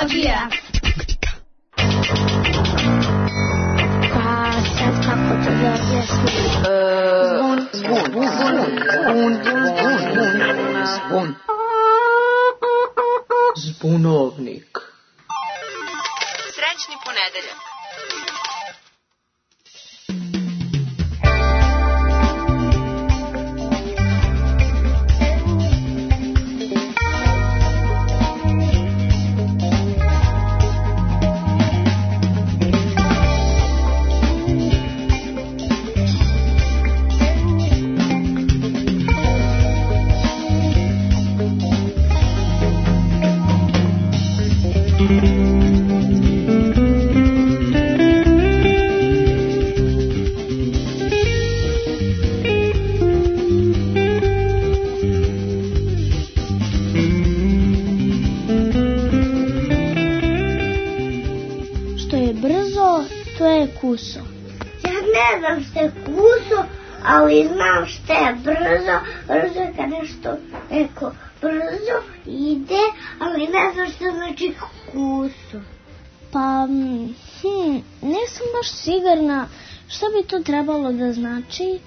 Psihologija. Pa sad kako to da objasnim? Zvon. Zbunovnik. Srećni ponedeljak. Kuso. Ja ne znam što je kuso, ali znam što je brzo. Brzo je kad nešto neko brzo ide, ali ne znam što znači kuso. Pa, nisam baš sigurna što bi to trebalo da znači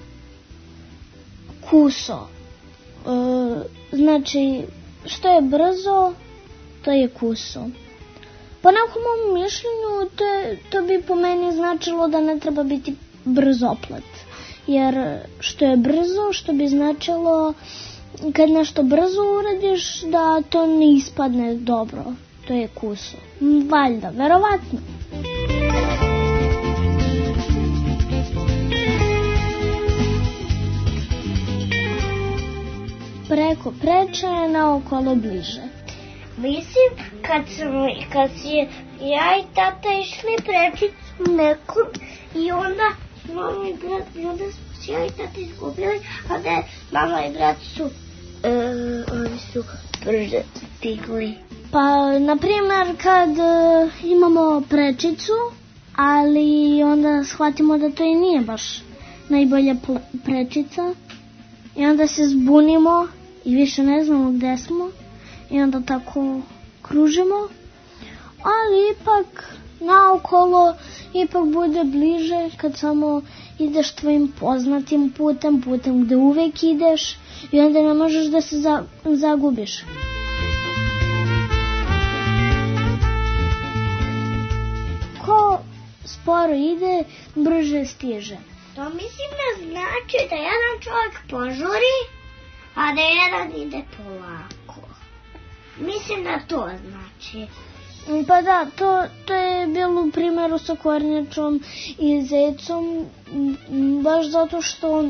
kuso. Znači, što je brzo, to je kuso. Po nekom mom mišljenju, to bi po meni značilo da ne treba biti brzoplet. Jer što je brzo, što bi značilo kad nešto brzo uradiš, da to ne ispadne dobro. To je kuso. Valjda, verovatno. Preko preče, naokolo bliže. Mislim, kad si ja i tata išli prečicu nekom i onda mama i brat, i onda smo se ja i tata izgubili, a da mama i brat su, oni su brže stigli. Pa, na primjer, kad imamo prečicu, ali onda shvatimo da to i nije baš najbolja prečica i onda se zbunimo i više ne znamo gde smo. I onda tako kružimo, ali ipak naokolo ipak bude bliže kad samo ideš tvojim poznatim putem gde uvek ideš i onda ne možeš da se zagubiš. Ko sporo ide, brže stiže. To mislim da znači da jedan čovjek požuri, a da jedan ide polako. Mislim da to znači. Pa da, to je bilo u primjeru sa kornjačom i zecom, baš zato što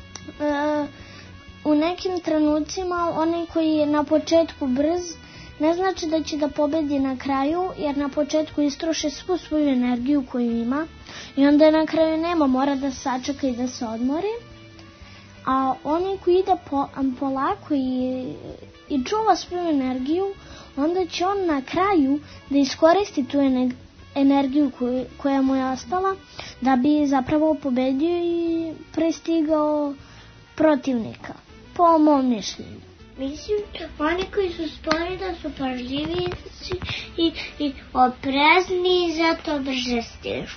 u nekim trenucima onaj koji je na početku brz ne znači da će da pobedi na kraju, jer na početku istroši svu svoju energiju koju ima i onda na kraju nema, mora da sačeka i da se odmori. A onaj koji ide polako i čuva svoju energiju, onda će on na kraju da iskoristi tu energiju koja mu je ostala, da bi zapravo pobedio i prestigao protivnika, po mom mišljenju. Mislim, oni koji su spori da su pažljiviji i oprezni i zato brže stižu.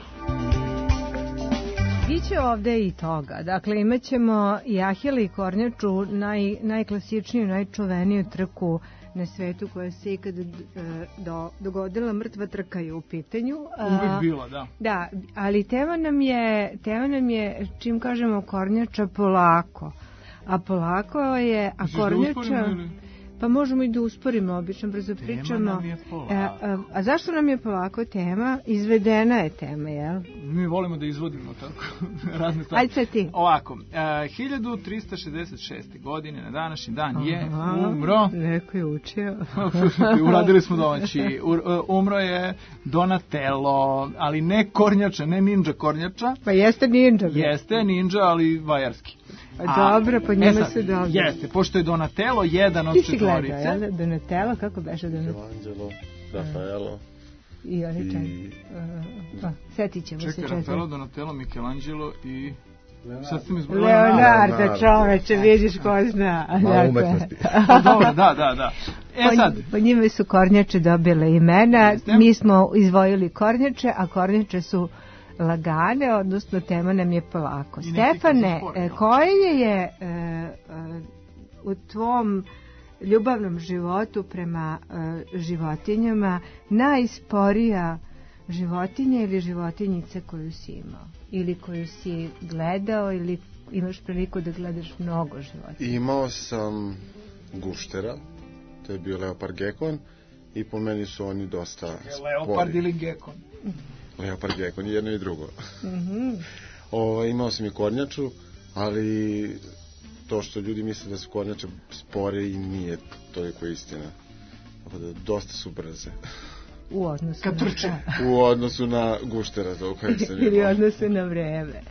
Biće ovde i toga. Dakle, imat ćemo i Ahila i kornjaču, najklasičniju, najčuveniju trku na svetu koja se ikad dogodila. Mrtva trka je u pitanju. Uvijek bila, da. Da, ali tema nam je, čim kažemo kornjača, polako. A polako je, a kornjača... Pa možemo i da usporimo, obično brzo pričamo. Tema nam je polako. A zašto nam je polako tema? Izvedena je tema, jel? Mi volimo da izvodimo tako razne stvari. Ajde sad ti. Ovako, 1366. godine na današnji dan je umro... Neko je učio. Uradili smo domaći. Umro je Donatello, ali ne kornjača, ne ninja kornjača. Pa jeste ninja. Jeste ninja, ali vajarski. Dobro, po njima se dobro. Jeste, pošto je Donatello jedan od četvorice. Ti si gledao, Donatello, kako beše Donatello? Michelangelo, Raffaello. I oni četiri. Setit ćemo se četiri. Čekaj, Raffaello, Donatello, Michelangelo i... Leonardo, čoveče, vidiš ko zna. Malo umetnosti. Dobro, da. sad. Po njime su kornjače dobile imena, mi smo izdvojili kornjače, a kornjače su lagane, odnosno tema nam je polako. Stefane, koje je u tvom ljubavnom životu prema životinjama najsporija životinja ili životinjica koju si imao? Ili koju si gledao ili imaš priliku da gledaš mnogo životinja? Imao sam guštera, to je bio leopard gekon i po meni su oni dosta spori. Leopard ili gekon? Leopard gekon, jedno i drugo. Imao sam i kornjaču, ali to što ljudi misle da su kornjače spore i nije toliko istina. Dosta su brze. U odnosu kad trče. U odnosu na guštera to kojem sam imao. Ili odnosu na vreme.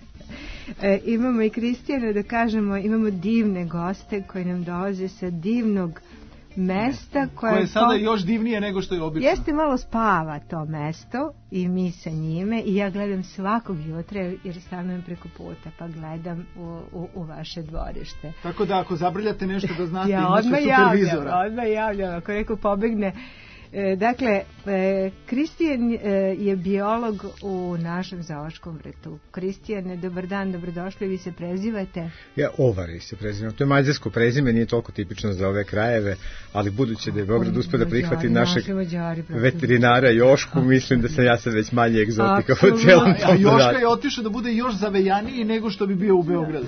Imamo i Kristijana, da kažemo, imamo divne goste koji nam dolaze sa divnog mesta koje je sada još divnije nego što je obično. Jeste, malo spava to mesto i mi sa njime i ja gledam svakog jutra jer stanujem preko puta pa gledam u vaše dvorište. Tako da ako zabrljate nešto da znate, imate supervizora. Odmah javljam, ako neko pobegne. Dakle, Kristijan je biolog u našem zoološkom vrtu. Kristijane, dobar dan, dobrodošli, vi se prezivate? Ja, Ovari se prezivam. To je mađarsko prezime, nije toliko tipično za ove krajeve, ali budući da je Beograd uspio da prihvati našeg veterinara Jošku, mislim da sam ja sad već manje egzotika po cijelom tom. A Joška je otišao da bude još zavejaniji nego što bi bio u Beogradu.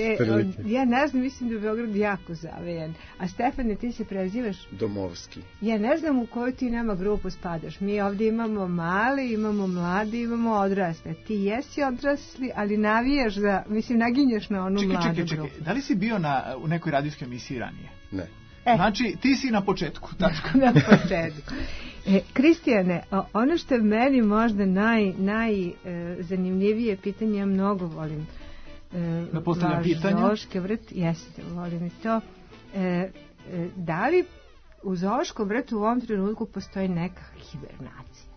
Ja ne znam, mislim da je Beograd jako zavejan. A Stefane, ti se prezivaš? Domovski. Ja ne znam u kojoj ti nama grupu spadaš. Mi ovdje imamo mali, imamo mladi, imamo odrasle. Ti jesi odrasli, ali navijaš da, mislim, naginješ na onu mladu grupu. Čekaj, da li si bio u nekoj radijskoj emisiji ranije? Ne. Znači, ti si na početku. Na početku. Kristijane, ono što je meni možda najzanimljivije pitanje, ja mnogo volim da postavljam pitanje. Zoološki vrt, jeste, volim i to. Da li u zoološkom vrtu u ovom trenutku postoji neka hibernacija?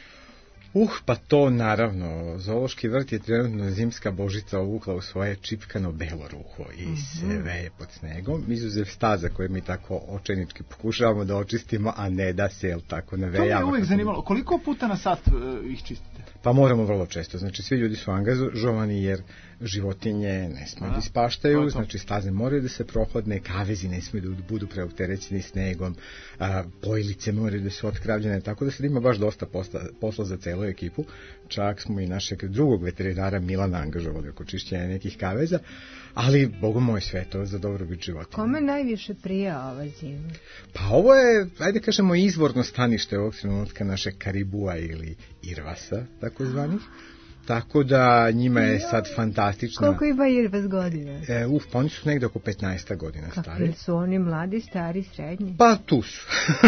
Pa to naravno. Zoološki vrt je trenutno zimska božica uvukla u svoje čipkano belo ruho i sve je pod snegom, izuzev staza koje mi tako očajnički pokušavamo da očistimo, a ne da se tako navejava. To me uvijek zanimalo. Koliko puta na sat ih čistite? Pa moramo vrlo često. Znači svi ljudi su angažovani jer životinje ne smiju da ispaštaju, znači staze moraju da se prohodne, kavezi ne smiju da budu preopterećeni snegom, pojilice moraju da su otkravljene, tako da se ima baš dosta posla za celu ekipu. Čak smo i našeg drugog veterinara Milana angažovali oko čišćenja nekih kaveza, ali Bogom moj, sve to za dobrobit životinja. Kome najviše prija ova zima? Pa ovo je, ajde kažemo, izvorno stanište ovog trenutka našeg karibua ili irvasa, tako zvanih. Tako da njima je sad fantastična... Koliko ima irvas godina? Pa oni su negde oko 15 godina stari. Kako su oni mladi, stari, srednji? Pa tu su.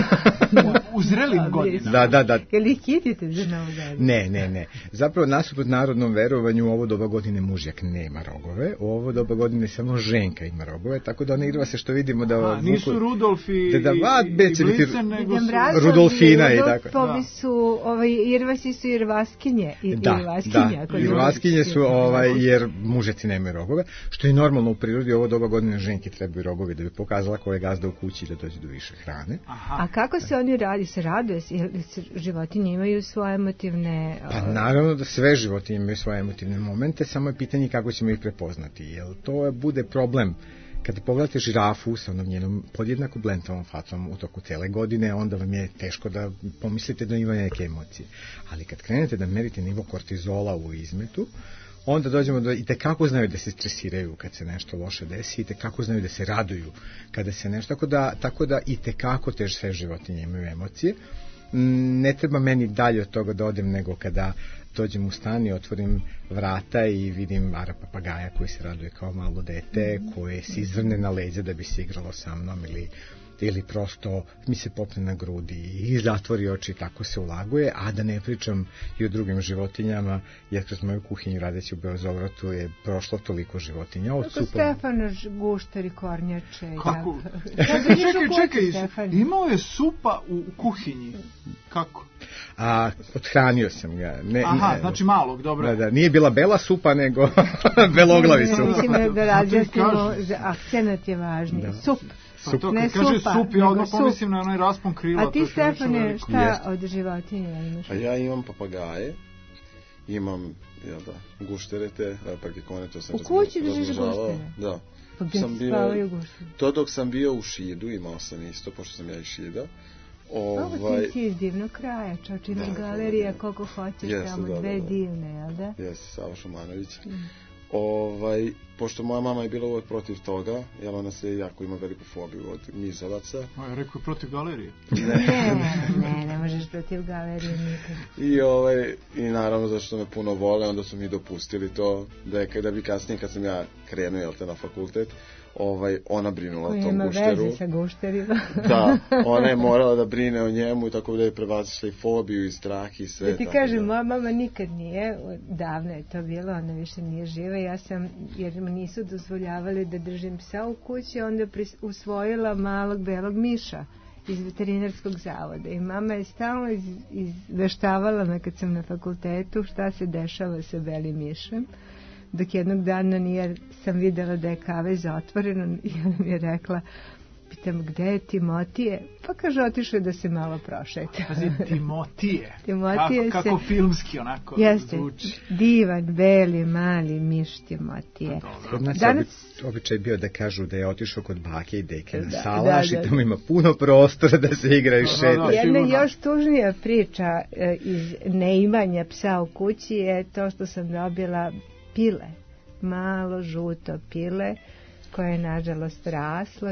U zrelim godinama? Da. Jel ih kitite za novu godinu? Ne. Zapravo, nasuprot narodnom verovanju, u ovo doba godine mužjak nema rogove, u ovo doba godine samo ženka ima rogove, tako da one irvase što vidimo da... Nisu Rudolf i Blicen, nego su... Rudolfina i tako. Rudolfovi su, irvasi su irvaskinje. Irvaskinje su, jer mužjaci nemaju rogove, što je normalno u prirodi. Ovo doba godine ženke trebaju rogovi da bi pokazala ko je gazda u kući da dođe do više hrane. A kako se oni radi? Se raduje? Životinje imaju svoje emotivne... Pa naravno da sve životinje imaju svoje emotivne momente, samo je pitanje kako ćemo ih prepoznati. Jer to bude problem. Kada pogledate žirafu sa onom njenom podjednako blentavom facom u toku cele godine, onda vam je teško da pomislite da ima neke emocije. Ali kad krenete da merite nivo kortizola u izmetu, onda dođemo do i tekako znaju da se stresiraju kad se nešto loše desi, i tekako znaju da se raduju kada se nešto, tako da i tekako tež sve životinje imaju emocije. Ne treba meni dalje od toga da odem nego kada dođem u stan i otvorim vrata i vidim ara papagaja koji se raduje kao malo dete, koje se izvrne na leđa da bi se igralo sa mnom ili prosto mi se popne na grudi i zatvori oči i tako se ulaguje, a da ne pričam i o drugim životinjama, jer kroz moju kuhinju radeći u Beozovratu je prošlo toliko životinja. Kako Stefana guštari, kornjače? Kako? Čekaj, imao je supa u kuhinji. Kako? A othranio sam ga. Znači malog, dobro. Da, nije bila bela supa, nego beloglavi sup. Mislim da razjasnimo, akcenat je važniji. Sup. Pa to kad kaže sup, ja odmah pomislim na onaj raspon krila. A ti, Stefane, šta od životinja imaš? A ja imam papagaje, imam, gušterete, parkikone, to sam razmnožavao. U kući držiš guštere? Da. Pa gdje ti spavaju guštere? To dok sam bio u Šidu, imao sam isto, pošto sam ja iz Šida. Ti si iz divnog kraja, čoč, imaš galerija koliko hoćeš, tamo dve divne, jel da? Jesi, Sava Šumanović. Pošto moja mama je bila uvek protiv toga, jer ona se jako ima veliku fobiju od mizavaca. A ja rekao protiv galerije. Ne možeš protiv galerije nikad. I naravno zašto me puno vole, onda su mi dopustili to da bi kasnije kad sam ja krenuo na fakultet, ona brinula o tom gušteru. Koja ima veze sa gušterima. Da, ona je morala da brine o njemu i tako da je prevazišla i fobiju i strah i sve. Da ti kažem, moja mama nikad nije, davno je to bilo, ona više nije živa, jer mi nisu dozvoljavali da držim psa u kući, onda usvojila malog belog miša iz veterinarskog zavoda i mama je stalno izveštavala me kad sam na fakultetu šta se dešava sa belim mišem, dok jednog dana sam videla da je kavez otvoreno i ona mi je rekla, pitam gde je Timotije, pa kaže otišao da se malo prošeta. Pazi, Timotije kako filmski onako zvuči. Divan, beli, mali miš Timotije. Kod nas običaj bio da kažu da je otišao kod bake i deke na salaš i tamo ima puno prostora da se igra i šeta. Jedna još tužnija priča iz neimanja psa u kući je to što sam dobila pile, malo žuto pile koje je nažalost raslo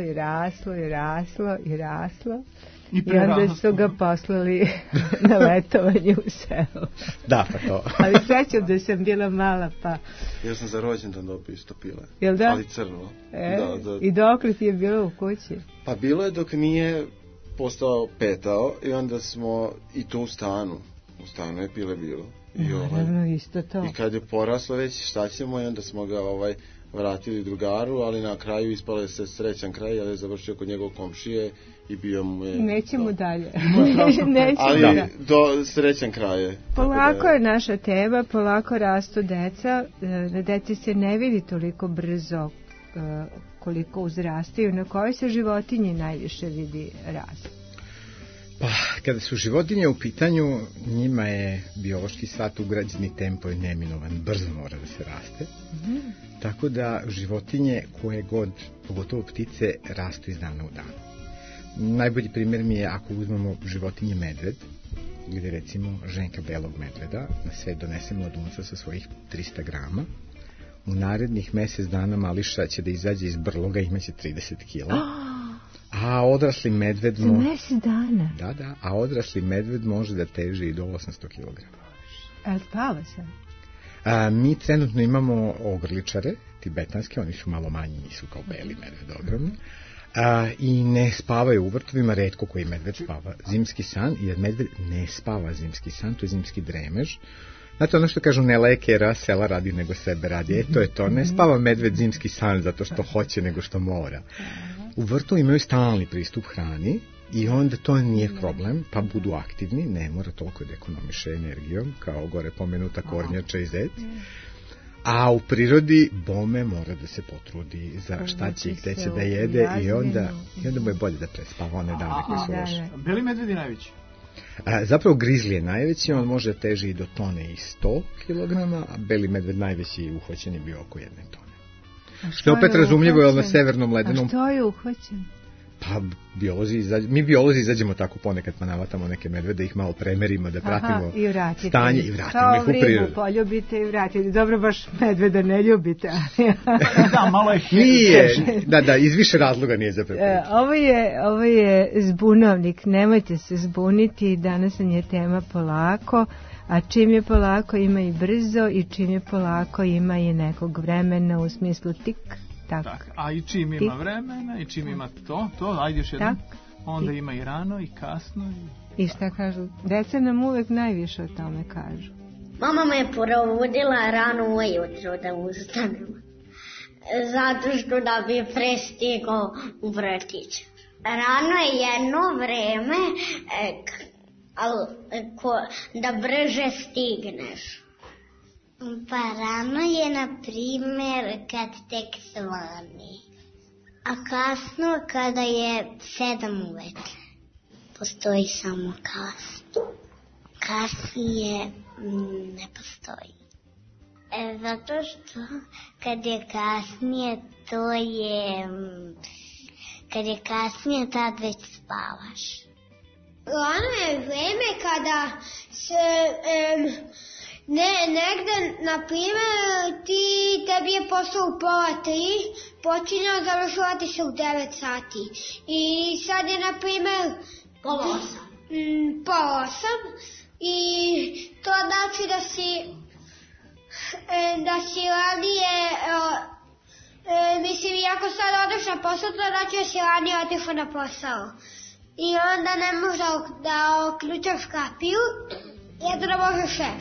i onda su ga poslali na letovanje u selo. Da, pa to. Ali srećom da sam bila mala, pa... Ja sam za rođendan dobio isto pile. Jel da? Ali crno. Da. I dokle ti je bilo u kući? Pa bilo je dok nije postao petao i onda smo i to u stanu. U stanu je pile bilo. Naravno, isto to. I kad je poraslo već šta ćemo i onda smo ga vratili drugaru, ali na kraju ispalo je se srećan kraj, ali je završio kod njegovog komšije i bio mu je... Nećemo dalje. Ali do srećan kraj je. Polako je naša tema, polako rastu deca, na deci se ne vidi toliko brzo koliko uzrastaju, na kojoj se životinji najviše vidi rast? Pa, kada su životinje u pitanju, njima je biološki sat ugrađeni, tempo je neminovan, brzo mora da se raste. Tako da životinje koje god, pogotovo ptice, rastu iz dana u dan. Najbolji primjer mi je ako uzmemo životinje medved, gdje recimo ženka belog medveda na svet donese mladunca sa svojih 300 grama. U narednih mjesec dana mališa će da izađe iz brloga i imaće 30 kila. A odrasli medved a odrasli medved može da teži i do 800 kg. Ali spava se? Mi trenutno imamo ogrličare tibetanske, oni su malo manji, nisu kao beli medved ogromni. I ne spavaju u vrtovima, retko koji medved spava zimski san, jer medved ne spava zimski san, to je zimski dremež. Znate, ono što kažu, ne lekera, sela radi nego sebe radi. To je to, ne spava medved zimski san zato što hoće nego što mora. U vrtu imaju stalni pristup hrani i onda to nije problem, pa budu aktivni, ne mora toliko da ekonomiše energijom, kao gore pomenuta kornjača i zec. A u prirodi bome mora da se potrudi za šta će i gde će da jede i onda mu je bolje da prespava one dane koje su loše. Beli medved je najveći? Zapravo grizli je najveći, on može teži i do tone i 100 kg, a beli medved najveći uhvaćen je bio oko 1 tone. Što je opet razumljivo je na severnom ledenom... A što je uhvaćen? Pa mi biolozi izađemo tako ponekad pa navatamo neke medvede, ih malo premerimo da pratimo stanje i vratimo ih u prirodu. Kao poljubite i vratite. Dobro, baš medveda ne ljubite. Da, malo je nije. Da, iz više razloga nije za preporučenje. Ovo je zbunovnik, nemojte se zbuniti, danas je tema polako, a čim je polako ima i brzo i čim je polako ima i nekog vremena u smislu tik. Tak. A i čim ima vremena i čim ima to, ajde još jednom, onda ima i rano i kasno. I šta kažu? Deca nam uvek najviše o tome kažu. Mama me provodila rano ujutro da ustanemo, zato što da bi prestigao u vrtić. Rano je jedno vreme da brže stigneš. Pa rano je, na primer, kad tek svani. A kasno kada je 7 uveče. Postoji samo kasno. Kasnije ne postoji. Zato što kad je kasnije, kad je kasnije, tad već spavaš. Rano je vreme kada se negde, na primjer, tebi je posao u 2:30, počinjao završavati se u 9 sati. I sad je, na primjer, 7:30. I to znači da si ranije, mislim, iako sad odeš na posao, to znači da si ranije otišao na posao. I onda ne možeš da uključaš kapiju, jedno može šef.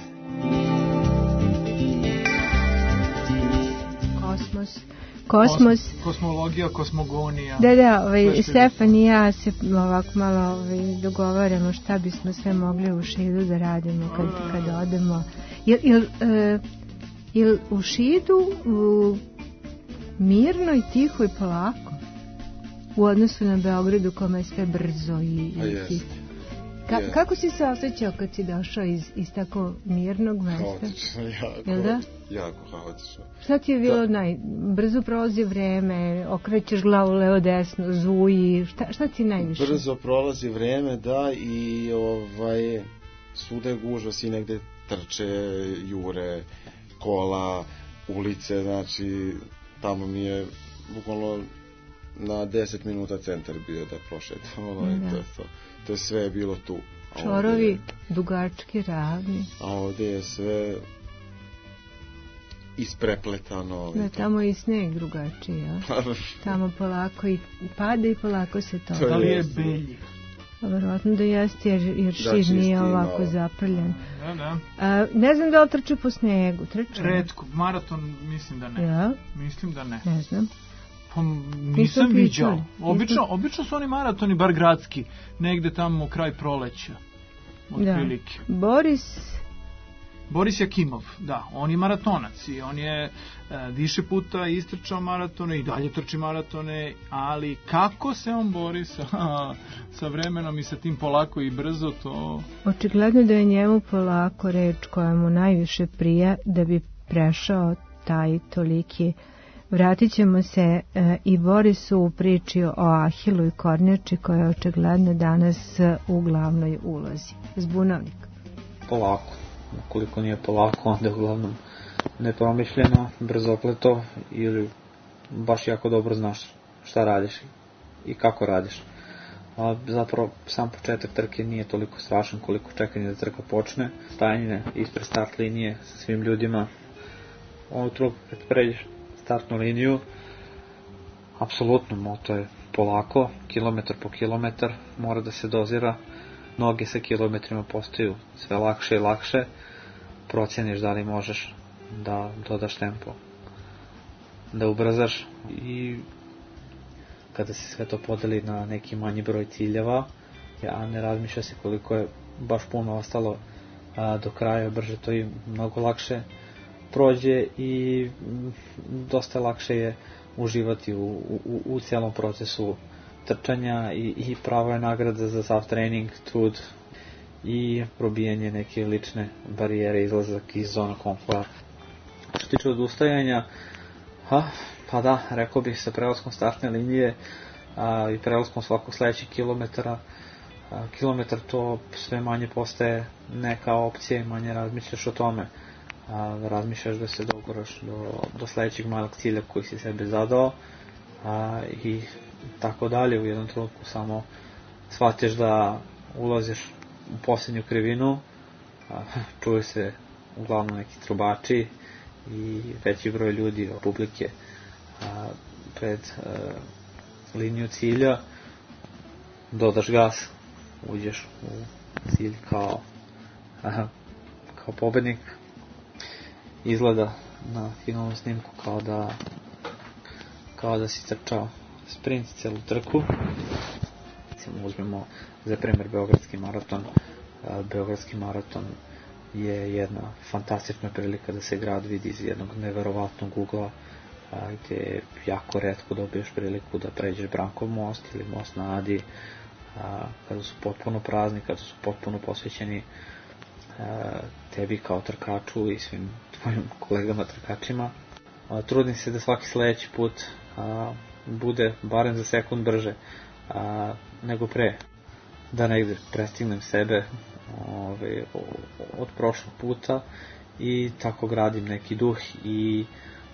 Kosmos. Kosmologija, kosmogonija. Da, Stefan i ja se ovako malo dogovaramo šta bismo sve mogli u Šidu da radimo kad odemo. Jel u Šidu mirno i tiho i polako? U odnosu na Beogradu, kome je sve brzo i tiho. Kako si se osjećao kad si došao iz tako mirnog mesta? Haotično, jako haotično. Šta ti je bilo brzo prolazi vreme, okrećeš glavu levo desno, zuji, šta ti najviše? Brzo prolazi vreme, da, i svuda je gužva, svi negde trče, jure, kola, ulice, znači tamo mi je bukvalno na 10 minuta centar bio da prošetam, to je sve bilo tu. Čvorovi dugački, ravni. A ovdje je sve isprepletano. Da, tamo je i sneg drugačiji, ja? Tamo polako i pada i polako se to. Da li je Belji? Verovatno da jeste, jer Šid nije ovako zaprljen. Da. Ne znam da li trče po snegu. Retko, maraton mislim da ne. Ja? Mislim da ne. Ne znam. Pa nisam viđao. Obično su oni maratoni, bar gradski, negde tamo kraj proleća. Otprilike. Boris Jakimov, da, on je maratonac i on je više puta istrčao maratone i dalje trči maratone, ali kako se on bori sa vremenom i sa tim polako i brzo, to... Očigledno da je njemu polako reč koja mu najviše prija da bi prešao taj toliki. Vratit ćemo se i Borisu u priči o Ahilu i kornjači koja je očigledno danas u glavnoj ulozi. Zbunovnik. Polako. Koliko nije polako, onda je uglavnom nepromišljeno, brzopleto ili baš jako dobro znaš šta radiš i kako radiš. A zapravo sam početak trke nije toliko strašan koliko čekanje da trka počne. Stajanje ispred start linije sa svim ljudima. Ovo trup kad pređeš startnu liniju, apsolutno moto je polako, kilometar po kilometar, mora da se dozira. Noge sa kilometrima postaju sve lakše i lakše, procjeniš da li možeš da dodaš tempo, da ubrzaš i kada se sve to podeli na neki manji broj ciljeva, ja ne razmišlja se koliko je baš puno ostalo do kraja, brže to i mnogo lakše prođe i dosta lakše je uživati u celom procesu trčanja i prava je nagrada za sav trening, trud i probijanje neke lične barijere, izlazak iz zona komfora. Što tiče odustajanja, pa da, rekao bih sa prelaskom startne linije i prelaskom svakog sledećeg kilometar to sve manje postaje neka opcija i manje razmišljaš o tome. Razmišljaš da se doguraš do sledećeg malog cilja koji si sebe zadao i tako dalje. U jednom trenutku samo shvatiš da ulaziš u posljednju krivinu, čuju se uglavnom neki trubači i veći broj ljudi od publike pred liniju cilja, dodaš gas, uđeš u cilj kao pobednik. Izgleda na finalnom snimku kao da si trčao sprint celu trku. Uzmemo za primer Beogradski maraton, Beogradski maraton je jedna fantastična prilika da se grad vidi iz jednog neverovatnog ugla, gdje jako retko dobiješ priliku da pređeš Brankov most ili most na Adi, kada su potpuno prazni, kada su potpuno posvećeni tebi kao trkaču i svim tvojim kolegama trkačima. Trudim se da svaki sledeći put bude barem za sekund brže nego pre, da negde prestignem sebe od prošlog puta i tako gradim neki duh i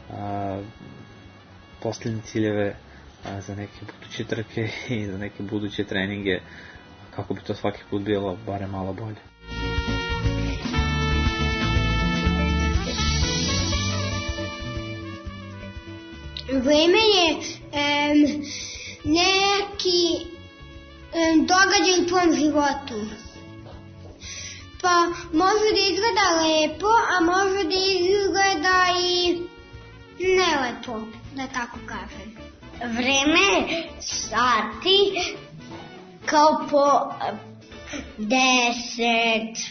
posljednje ciljeve za neke buduće trke i za neke buduće treninge, kako bi to svaki put bilo barem malo bolje. Vreme je neki događaj u tvom životu. Pa može da izgleda lepo, a može da izgleda i nelepo, da tako kažem. Vreme sati kao po 10,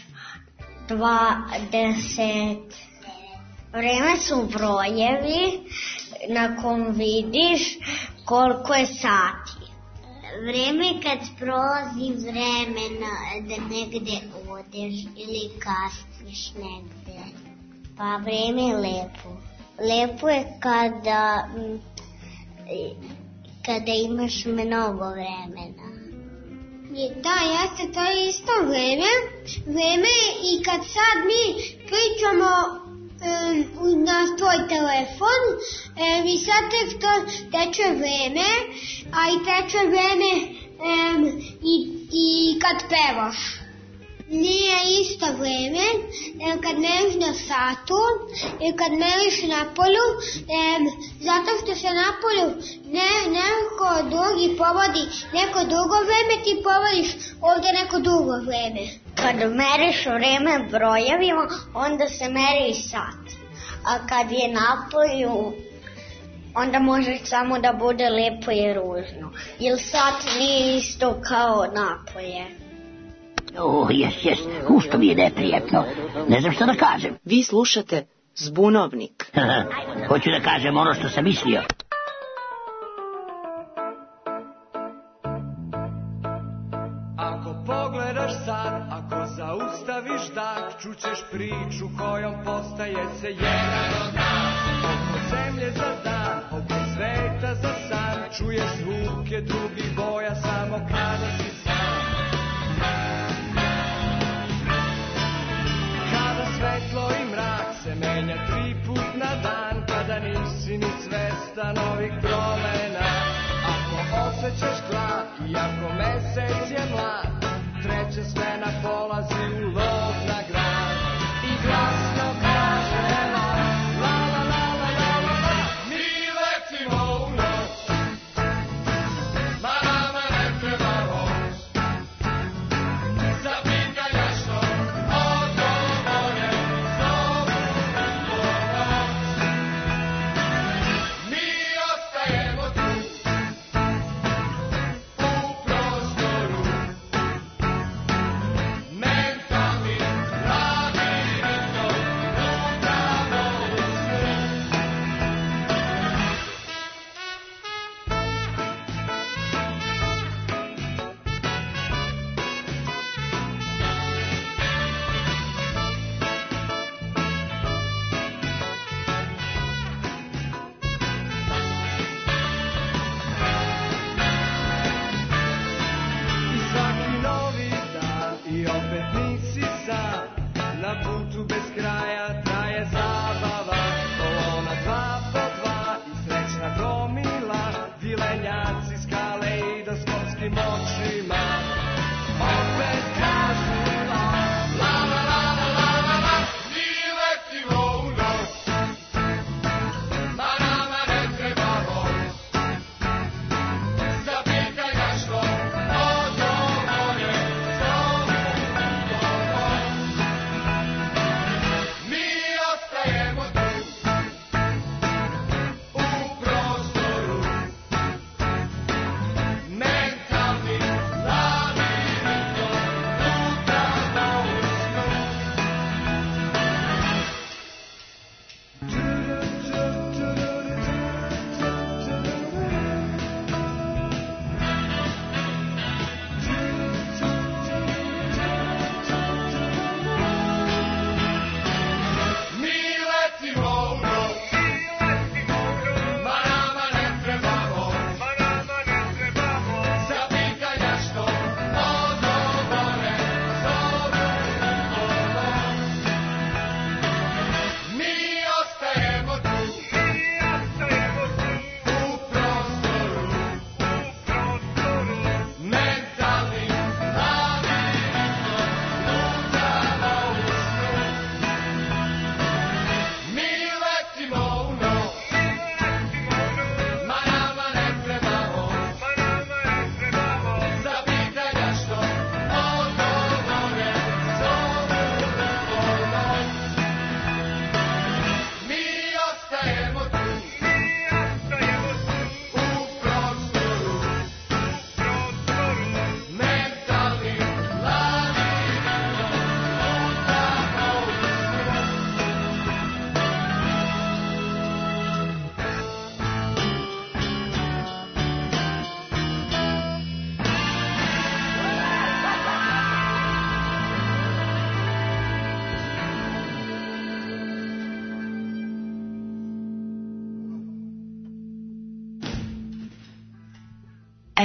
20. Vreme su brojevi na kom vidiš koliko je sati. Vreme kad prolazi vremena da negde odeš ili kasniš negde. Pa vreme je lepo. Lepo je kada imaš mnogo vremena. Da, jeste, to je isto vreme. Vreme je i kad sad mi pričamo na tvoj telefon, i sad tek to teče vreme, a i teče vreme i kad pevaš. Nije isto vreme kad meriš na satu i kad meriš na polju, zato što se na polju neko drugi povodi neko drugo vreme, ti povodiš ovdje neko drugo vreme. Kad meriš vreme brojevima, onda se meri i sat. A kad je na polju, onda može samo da bude lepo i ružno. Jer sat nije isto kao napolje. Jes, ušto mi je neprijetno. Ne znam što da kažem. Vi slušate Zbunovnik. Hoću da kažem ono što sam mislio. Ako pogledaš sad, ako zaustaviš dah, čućeš priču kojom postaje se jedan od nas. Oko zemlje za dan, oko sveta za san, čuješ zvuke drugih boja samo kada si sam. Kada svetlo i mrak se menja 3 put na dan, kada nisi ni svestan ovih promena. Ako osjećaš glad i ako mesec je mlad, treće smena polazi u lov na grad i glasno kaže la la la la la la la. Mi letimo u noć, ma nama ne treba voz, za pitanja što odgovore zovu noć. Mi ostajemo tu u prostoru, mentalni labirintom lutamo u snu. I svaki novi dan i opet nisi sam, na putu bez kraja traje zabava. Kolona 2 po 2 i srećna gomila, vilenjaci s kaleidoskopskim očima. Opet kažu la la la la la la la la. Mi letimo u noć, ma nama ne treba voz, za pitanja što odgovore zovu noć. Mi ostajemo tu u prostoru, mentalni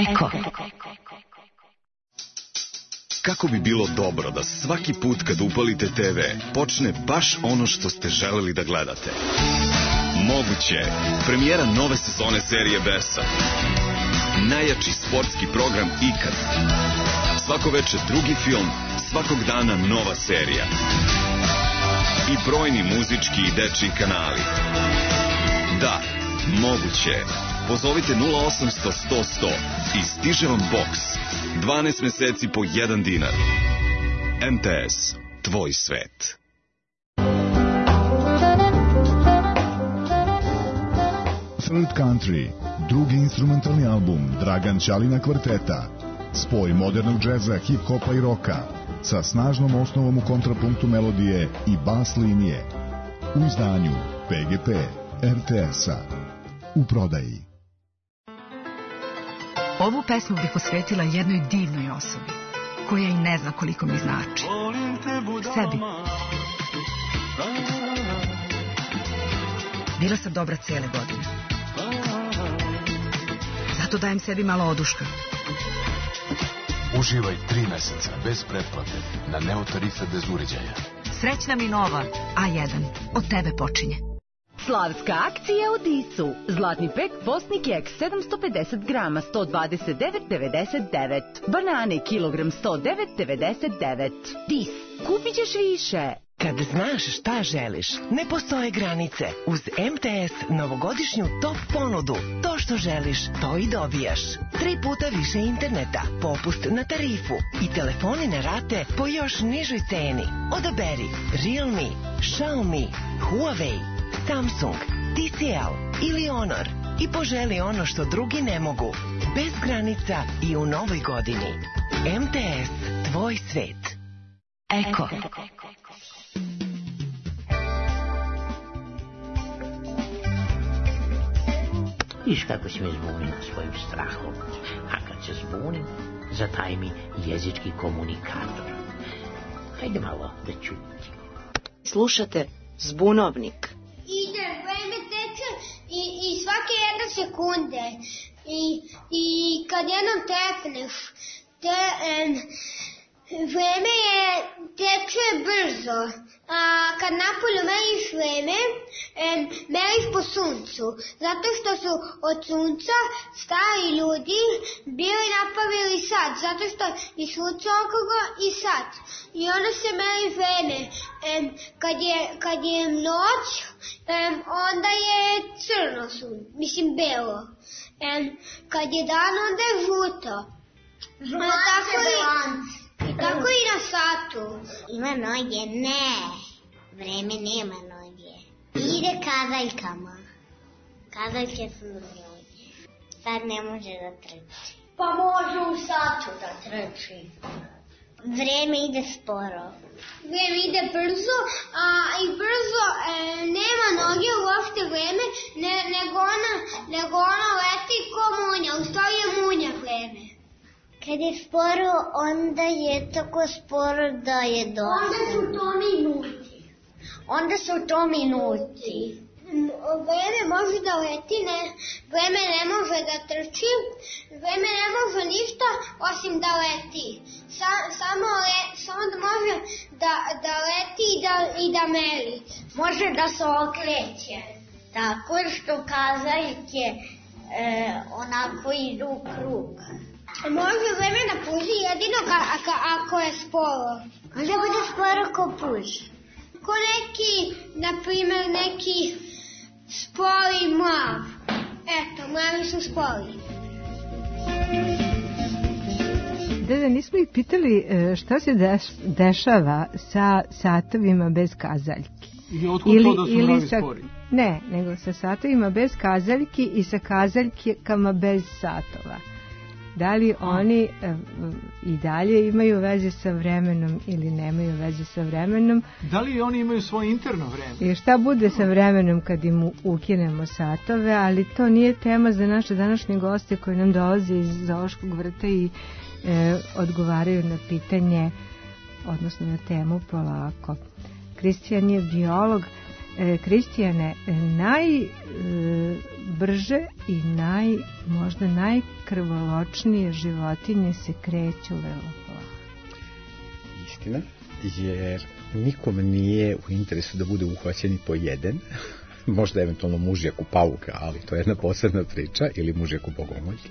Eko. Kako bi bilo dobro da svaki put kad upalite TV počne baš ono što ste želeli da gledate? Moguće je. Premijera nove sezone serije Bersa. Najjači sportski program ikad. Svako veče drugi film, svakog dana nova serija. I brojni muzički i dečiji kanali. Da, moguće je. Pozovite 0800 100 100 i stiže vam boks. 12 meseci po 1 dinar. MTS, tvoj svet. Third Country, drugi instrumentalni album Dragan Ćalina kvarteta. Spoj modernog džeza, hip-hopa i roka sa snažnom osnovom u kontrapunktu melodije i bas linije. U izdanju PGP RTS-a. U prodaji. Ovu pesmu bih posvetila jednoj divnoj osobi, koja i ne zna koliko mi znači. Sebi. Bila sam dobra cijele godine. Zato dajem sebi malo oduška. Uživaj 3 meseca bez pretplate na Neo tarife bez uređaja. Srećna mi nova A1. Od tebe počinje. Slavska akcija u Disu. Zlatni pek postni kek 750 grama 129,99. Banane kilogram 109,99. Dis. Kupit ćeš više. Kad znaš šta želiš, ne postoje granice. Uz MTS novogodišnju top ponudu. To što želiš, to i dobijaš. 3 puta više interneta, popust na tarifu i telefoni na rate po još nižoj ceni. Odaberi Realme, Xiaomi, Huawei, Samsung, TCL ili Honor i poželi ono što drugi ne mogu. Bez granica i u novoj godini. MTS, tvoj svet. Eko. Viš kako se me zbunila svojim strahom, a kad se zbunim, zataj mi jezički komunikator. Hajde malo da čutim. Slušate Zbunovnik. Ide, vreme teče i svake jedne sekunde. I kad jednom tekneš, vreme teče brzo. A kad napolju meriš vreme, meriš po suncu. Zato što su od sunca stari ljudi bili napravili sat. Zato što i sunce okruglo i sat. I onda se meri vreme. Kad je noć, onda je crno sunce. Mislim belo. Kad je dan, onda je žuto. I tako i na satu. Ima noge? Ne. Vreme nema noge. Ide kazaljkama. Kazaljke su noge. Sad ne može da trči. Pa može u satu da trči. Vreme ide sporo. Vreme ide brzo, i brzo nema noge uopšte vreme, nego ona leti ko munja. U stvari je munja vreme. Kad je sporo, onda je tako sporo da je dosta. Onda su to minuti. Vreme može da leti, vreme ne može da trči, vreme ne može ništa osim da leti. Samo da može da leti i da meri. Može da se okreće. Tako što kazaljke onako idu u krug. Može vreme da puži jedino ako je sporo. Može bude sporo ko puž. Ko neki spori mlav. Eto, mlavi su spori. Deda, nismo ih pitali šta se dešava sa satovima bez kazaljki. I otkud to da su mlavi spori? Ne, nego sa satovima bez kazaljki i sa kazaljkama bez satova. Da li oni i dalje imaju veze sa vremenom ili nemaju veze sa vremenom? Da li oni imaju svoje interno vreme? I šta bude sa vremenom kad im ukinemo satove, ali to nije tema za naše današnje goste koji nam dolaze iz Zoološkog vrta i odgovaraju na pitanje, odnosno na temu polako. Kristijan je biolog. Kristijane, najbrže i možda najkrvoločnije životinje se kreću veoma polako. Istina, jer nikom nije u interesu da bude uhvaćeni po jedan, možda eventualno mužjaku pauka, ali to je jedna posebna priča, ili mužjaku bogomoljke.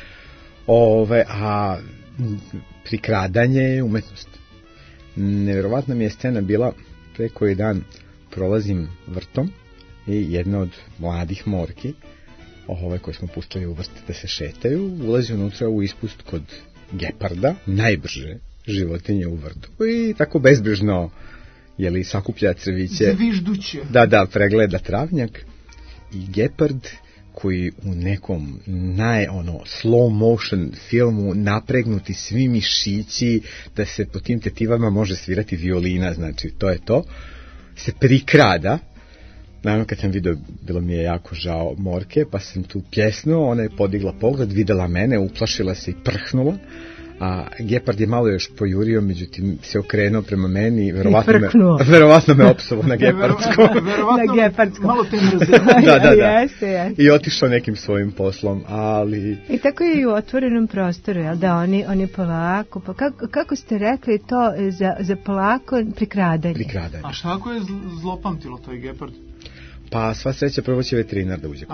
A prikradanje je umetnost. Neverovatna mi je scena bila, pre koji dan prolazim vrtom i jedna od mladih morki, koje smo pustili u vrst da se šetaju, ulazi unutra u ispust kod geparda, najbrže životinje u vrtu, i tako bezbrižno sakuplja crviće. Zvižduće. Da, pregleda travnjak, i gepard koji u nekom slow motion filmu napregnuti svi mišići da se po tim tetivama može svirati violina, znači to je to, se prikrada. Naravno, kad sam vidio, bilo mi je jako žao morke, pa sam tu pjesnuo, ona je podigla pogled, videla mene, uplašila se i prhnula, a gepard je malo još pojurio, međutim se okrenuo prema meni i verovatno me opsovao na gepardskom. Malo te mrzeo. Da. Jeste. I otišao nekim svojim poslom, ali... I tako je i u otvorenom prostoru, jel da, oni polako, pa kako ste rekli to za polako prikradanje? A šta ako je zlopamtilo taj gepard? Pa sva sreća, prvo će veterinar da uđe.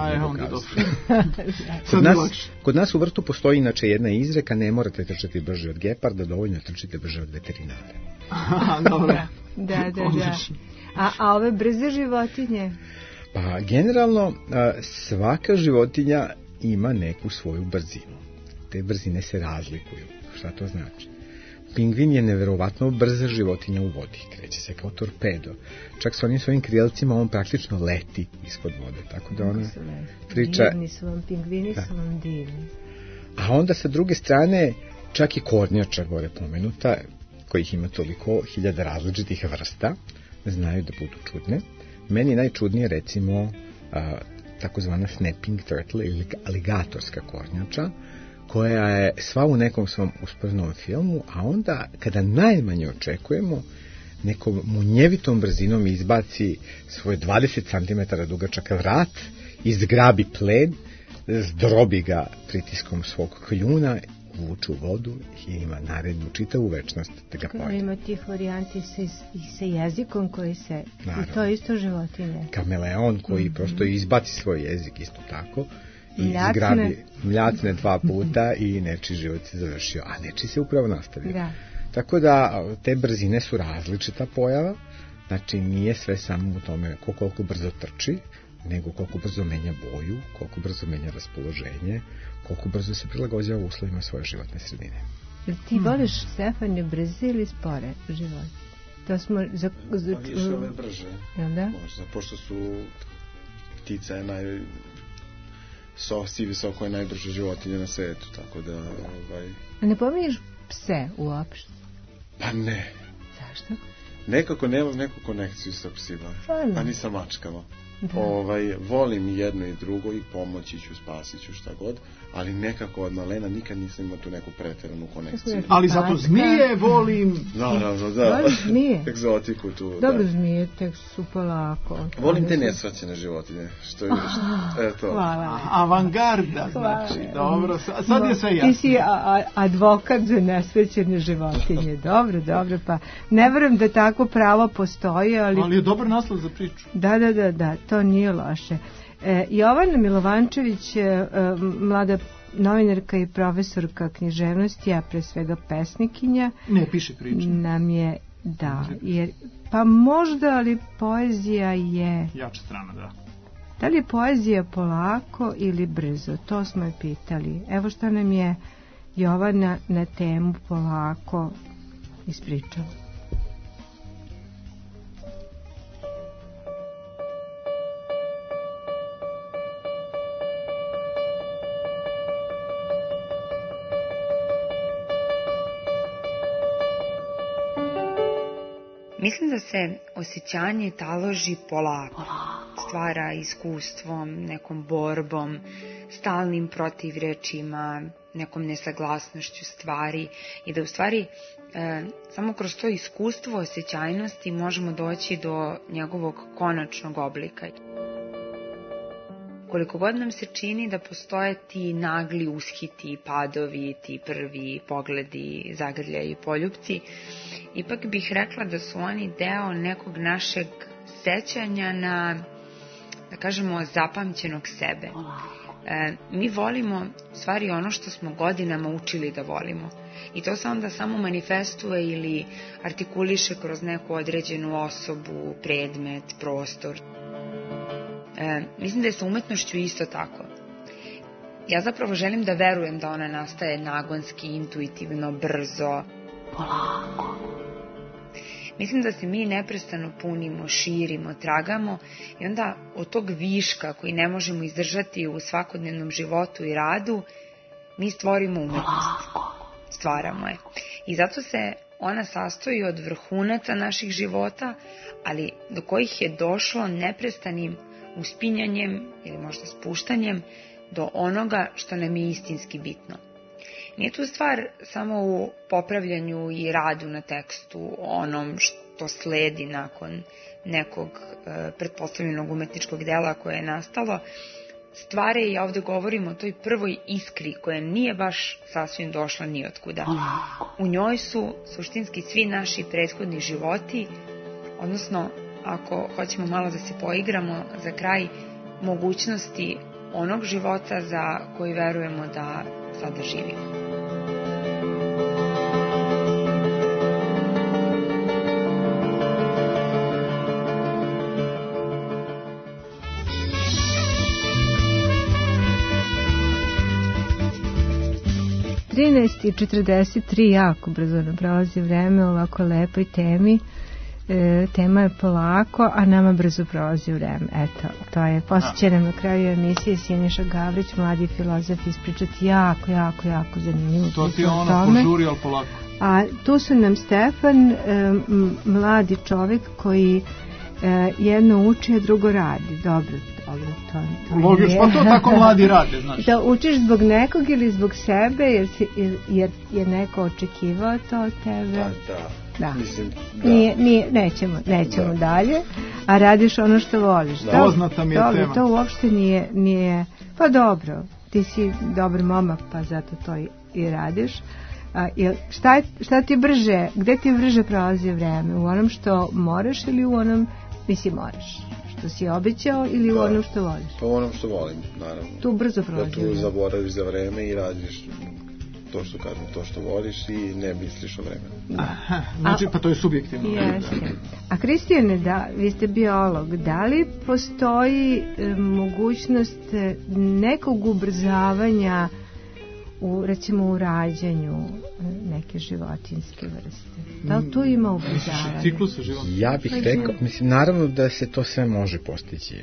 Kod nas u vrtu postoji inače jedna izreka, ne morate trčati brže od geparda, dovoljno trčite brže od veterinara. Dobro. Da. A ove brze životinje? Pa generalno svaka životinja ima neku svoju brzinu. Te brzine se razlikuju. Šta to znači? Pingvin je neverovatno brza životinja u vodi, kreće se kao torpedo. Čak s onim svojim krilcima on praktično leti ispod vode, tako da ona priča... Divni su vam, pingvini su vam divni. A onda sa druge strane, čak i kornjača gore pomenuta, kojih ima toliko hiljada različitih vrsta, znaju da budu čudne. Meni najčudnije recimo takozvana snapping turtle ili aligatorska kornjača, koja je sva u nekom svom uspavnom filmu, a onda, kada najmanje očekujemo, nekom munjevitom brzinom izbaci svoj 20 cm dugačak vrat, izgrabi plen, zdrobi ga pritiskom svog kljuna, uvuče u vodu i ima narednu čitavu večnost da ga pojede. Ima tih varijanti sa jezikom koji se... Naravno. I to je isto životinje. Kameleon koji prosto izbaci svoj jezik isto tako, i izgrabi, mljacne 2 puta i nečiji život se završio, a nečiji se upravo nastavio. Da. Tako da te brzine su različita pojava, znači nije sve samo u tome koliko brzo trči, nego koliko brzo menja boju, koliko brzo menja raspoloženje, koliko brzo se prilagođava uslovima svoje životne sredine. Ti voliš, Stefane, brze ili spore život? To smo... više ove brže. Jel da? Možda, pošto su ptica je visoko je najbrže životinje na svetu, tako da... A ne pominješ pse uopšte? Pa ne. Zašto? Nekako nemam neku konekciju sa psima, a ni sa mačkama. Volim jedno i drugo i pomoći ću, spasit ću, šta god, ali nekako od malena nikad nisam imao tu neku preteranu konekciju. Ali zato zmije volim. Naravno, da. Voliš zmije? Egzotiku tu. Dobro, zmije tek su polako. Volim te nesvaćene životinje. Što je to. Hvala. Avangarda, znači. Dobro, sad je sve jasno. Ti si advokat za nesvaćene životinje. Dobro, pa ne verujem da tako pravo postoji, ali je dobar naslov za priču. Da, to nije loše. Jovana Milovančević, mlada novinarka i profesorka književnosti, a pre svega pesnikinja. Ne piše priče. Nam je, pa možda, ali poezija je... Jača strana, da. Da li je poezija polako ili brzo? To smo je pitali. Evo što nam je Jovana na temu polako ispričala. Mislim da se osjećanje taloži polako, stvara iskustvom, nekom borbom, stalnim protivrečima, nekom nesaglasnošću stvari i da u stvari samo kroz to iskustvo osjećajnosti možemo doći do njegovog konačnog oblika. Koliko god nam se čini da postoje ti nagli ushiti, padovi, ti prvi pogledi, zagrljaji i poljupci, ipak bih rekla da su oni deo nekog našeg sećanja na, da kažemo, zapamćenog sebe. Mi volimo stvari ono što smo godinama učili da volimo. I to se onda samo manifestuje ili artikuliše kroz neku određenu osobu, predmet, prostor. Mislim da je sa umetnošću isto tako. Ja zapravo želim da verujem da ona nastaje nagonski, intuitivno, brzo. Polako. Mislim da se mi neprestano punimo, širimo, tragamo i onda od tog viška koji ne možemo izdržati u svakodnevnom životu i radu, mi stvorimo umetnost. Stvaramo je. I zato se ona sastoji od vrhunaca naših života, ali do kojih je došlo neprestanim uspinjanjem ili možda spuštanjem do onoga što nam je istinski bitno. Nije tu stvar samo u popravljanju i radu na tekstu, onom što sledi nakon nekog pretpostavljenog umetničkog dela koje je nastalo. Stvar je, ja ovdje govorim o toj prvoj iskri koja nije baš sasvim došla ni otkuda. U njoj su suštinski svi naši prethodni životi, odnosno ako hoćemo malo da se poigramo za kraj, mogućnosti onog života za koji verujemo da sada živimo. U 13:43 jako brzo nam prolazi vreme o ovako lepoj temi. Tema je polako, a nama brzo prolazi vreme. Eto, to je posjeća nam na kraju emisije Siniša Gavrić, mladi filozof, ispričati jako zanimljivo. To ti je ono požuri, ali polako. A tu su nam Stefan, mladi čovjek koji jedno uči, a drugo radi. Dobro, to logično, pa to tako mladi rade, znaš. Da učiš zbog nekog ili zbog sebe, jer je neko očekivao to od tebe. Da. Mislim, da. Nećemo dalje, a radiš ono što voliš. Poznata mi je tema. To uopšte nije, pa dobro, ti si dobar momak, pa zato to i radiš. Šta ti brže, gde ti brže prolazi vreme? U onom što moraš ili u onom, moraš? Što si obećao ili u onom što voliš? Pa u onom što volim, naravno. Tu brzo prolazi vreme. Da tu zaboraviš za vreme i radiš to što kažem, to što voliš i ne misliš o vremenu. Aha, znači pa to je subjektivno. Jeste. A Kristijane, vi ste biolog, da li postoji mogućnost nekog ubrzavanja recimo u rađanju neke životinjske vrste? Da li tu ima ubrzavanja? Ciklus životinjske? Ja bih rekao, naravno da se to sve može postići,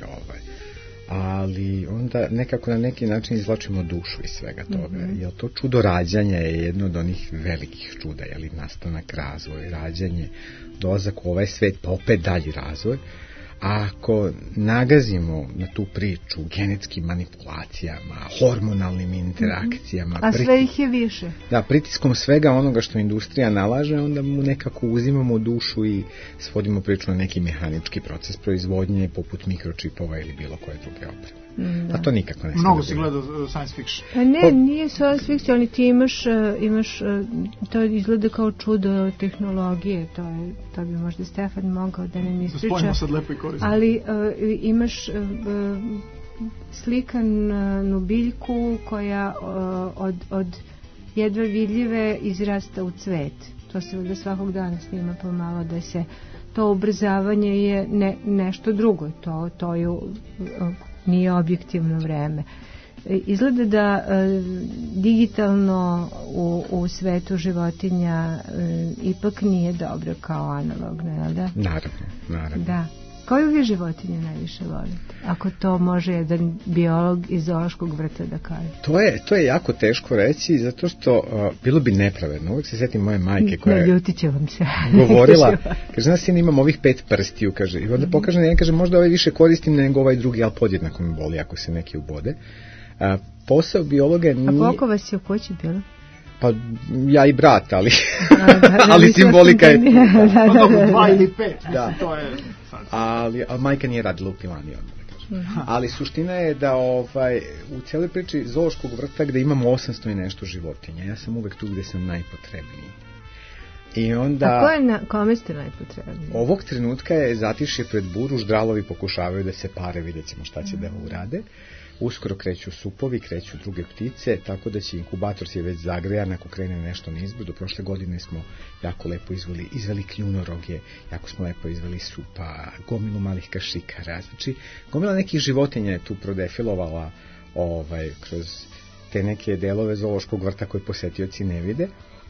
ali onda nekako na neki način izvlačimo dušu iz svega toga. Jer to čudo rađanja je jedno od onih velikih čuda, nastanak, razvoj, rađanje, dolazak u ovaj svet, pa opet dalji razvoj. A ako nagazimo na tu priču genetskim manipulacijama, hormonalnim interakcijama... A sve ih je više. Da, pritiskom svega onoga što industrija nalaže, onda mu nekako uzimamo dušu i svodimo priču na neki mehanički proces proizvodnje poput mikročipova ili bilo koje druge opreme. A to nikako ne. Mnogo si gledao science fiction. Pa ne, nije science fiction, ali ti imaš to izgleda kao čudo tehnologije, to bi možda Stefan mogao da nam ispriča. Spojimo sad lepo i korisno. Ali imaš slikanu biljku koja od jedva vidljive izrasta u cvet. To se da svakog dana snima pomalo, da se to ubrzavanje je nešto drugo, to je nije objektivno vreme. Izgleda da digitalno u svetu životinja ipak nije dobro kao analogno, jel da? Naravno. Da. Koju vi životinju najviše volite? Ako to može jedan biolog iz zoološkog vrta da kaže. To je jako teško reći, zato što bilo bi nepravedno. Uvijek se sjetim moje majke koja je govorila, kaže, sin imam ovih 5 prstiju, kaže, i onda pokaže, kaže, možda ovaj više koristim nego ovaj drugi, ali podjednako mi boli ako se neki ubode. posao biologa nije... A koliko vas je u kući bilo? Pa ja i brat, ali ali simbolika je... Pa dobro, 2 ili 5, da. To je... Ali majka nije radila u pilani, odmah da kažem. Ali suština je da u cijeloj priči zoološkog vrta gde imamo 800 i nešto životinja, ja sam uvek tu gde sam najpotrebniji. I onda... A kome ste najpotrebniji? Ovog trenutka je zatišje pred buru, ždralovi pokušavaju da se pare, vidjet ćemo šta će da urade. Uskoro kreću supovi, kreću druge ptice, tako da će inkubator se već zagrejan ako krene nešto nizbrdo. Prošle godine smo jako lepo izveli kljunoroge, jako smo lepo izveli supa, gomilu malih kašikara. Znači, gomila nekih životinja je tu prodefilovala kroz te neke delove zoološkog vrta koje posetioci ne vide.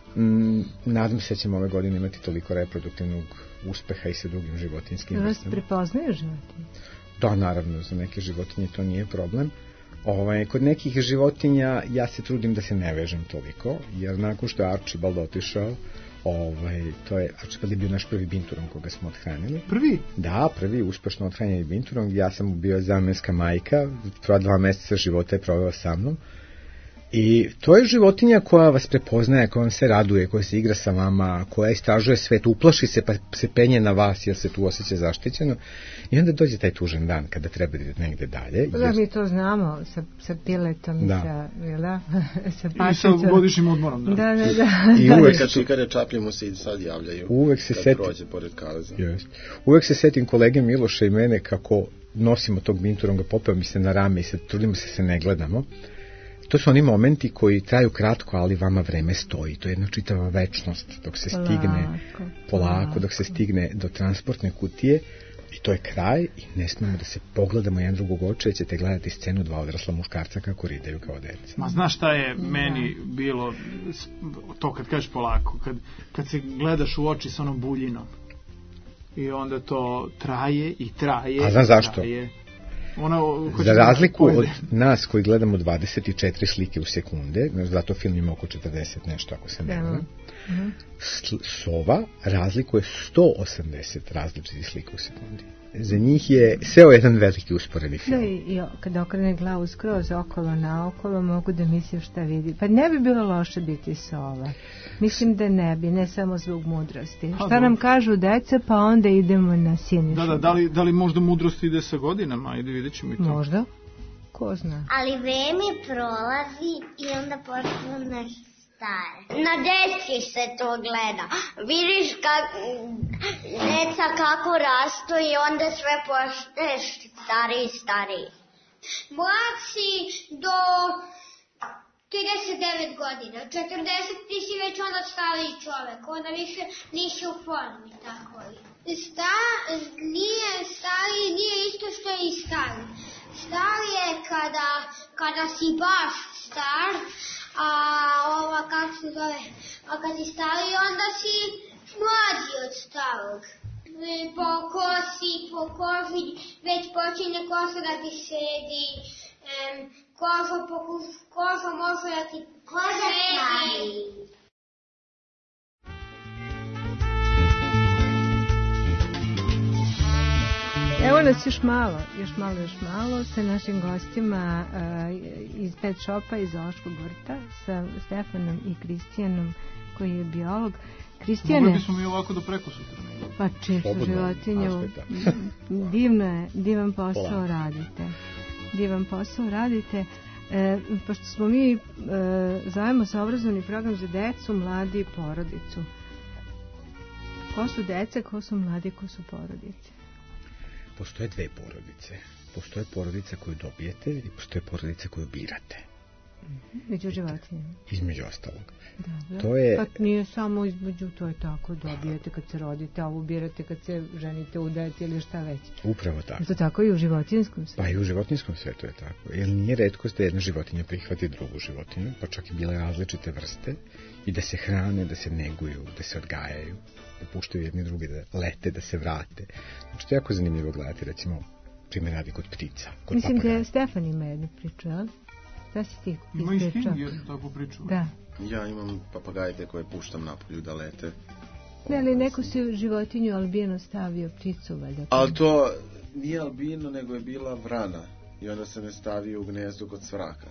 Nadam se da ćemo ove godine imati toliko reproduktivnog uspeha i sa drugim životinskim vrstama. Vas prepoznaju životinje? Da, naravno, za neke životinje to nije problem. Kod nekih životinja ja se trudim da se ne vežem toliko, jer nakon što je Archibald otišao, to je, Archibald je bio naš prvi binturong koga smo othranili. Prvi? Da, prvi uspešno othranjeni binturong, ja sam bio zamenska majka, 2 meseca života je proveo sa mnom. I to je životinja koja vas prepoznaje, koja vam se raduje, koja se igra sa vama, koja istražuje svet, uplaši se pa se penje na vas jer se tu osjeća zaštićeno. I onda dođe taj tužan dan kada treba da negde dalje. Da, mi to znamo sa piletom da. sa pašicom. I sa godišnjim odmorom. Da. I uvek kad šikare čapljamo se i sad javljaju. Uvek se setim. Kad prođe pored kaveza. Uvek se setim kolege Miloša i mene kako nosimo tog binturonga, popeo mi se na rame i trudimo se ne gledamo. To su oni momenti koji traju kratko, ali vama vreme stoji. To je jedna čitava večnost dok se stigne polako, dok se stigne do transportne kutije i to je kraj i ne smemo da se pogledamo jedan drugog oče, ćete gledati scenu 2 odrasla muškarca kako ridaju kao deca. Ma znaš šta je meni bilo to kad kažeš polako, kad se gledaš u oči sa onom buljinom i onda to traje i traje. A znaš zašto? Za razliku od nas koji gledamo 24 slike u sekunde, zato film ima oko 40 nešto ako se ne varam, sova razlikuje 180 različitih slika u sekundi. Za njih je sve jedan veliki usporedni film. I kada okrene glavu skroz okolo naokolo, mogu da mislim šta vidi. Pa ne bi bilo loše biti sova. Mislim da ne bi, ne samo zbog mudrosti. Šta nam kažu deca, pa onda idemo na Sinišu. Da li možda mudrost ide sa godinama? Ajde, vidjet ćemo i to. Možda. Ko zna. Ali vreme prolazi i onda postane stare. Na deci se to gleda. Vidiš deca kako rastu i onda sve postaješ stariji. Mlad si do 39 godina. 40 ti si već onda stariji čovek. Onda više nisi u formi, tako je. Stariji nije isto što je i stari. Stari je kada si baš star, a kad si stari onda si mlađi od starog. Po koži već počinje koža da ti sedi, koža može da ti sedi. Evo nas još malo sa našim gostima iz Pet Shopa iz Zoološkog vrta, sa Stefanom i Kristijanom koji je biolog. Kristijane, mogli bismo mi ovako do preko sutra. Pa čisto životinju, divan posao radite. Pošto smo mi zovemo se obrazovni program za decu, mladi i porodicu. Ko su deca, ko su mladi, ko su porodice? Postoje 2 porodice. Postoje porodica koju dobijete i postoje porodica koju birate. Među životinjama. Između ostalog. To je... Pa nije samo između, to je tako, dobijete kad se rodite, a ubirate kad se ženite, udajete ili šta već. Upravo tako. Je to tako i u životinjskom svijetu? Pa i u životinjskom svijetu je tako. Jer nije retkost da jedna životinja prihvati drugu životinju, pa čak i bile različite vrste, i da se hrane, da se neguju, da se odgajaju, da puštaju jedni drugi, da lete, da se vrate. Znači, to je jako zanimljivo gledati, recimo, primjer radi kod ptica, kod mislim papagaja. da Stefan ima jednu priču, ali? Da si ti ispričao? Ima i Sting jednu takvu priču. Da. Ja imam papagajke koje puštam napolju da lete. Ne, ali neko si životinju albino stavio pticu, valjda. Ali to nije albino, nego je bila vrana. I onda se ne stavio u gnezdu kod svraka.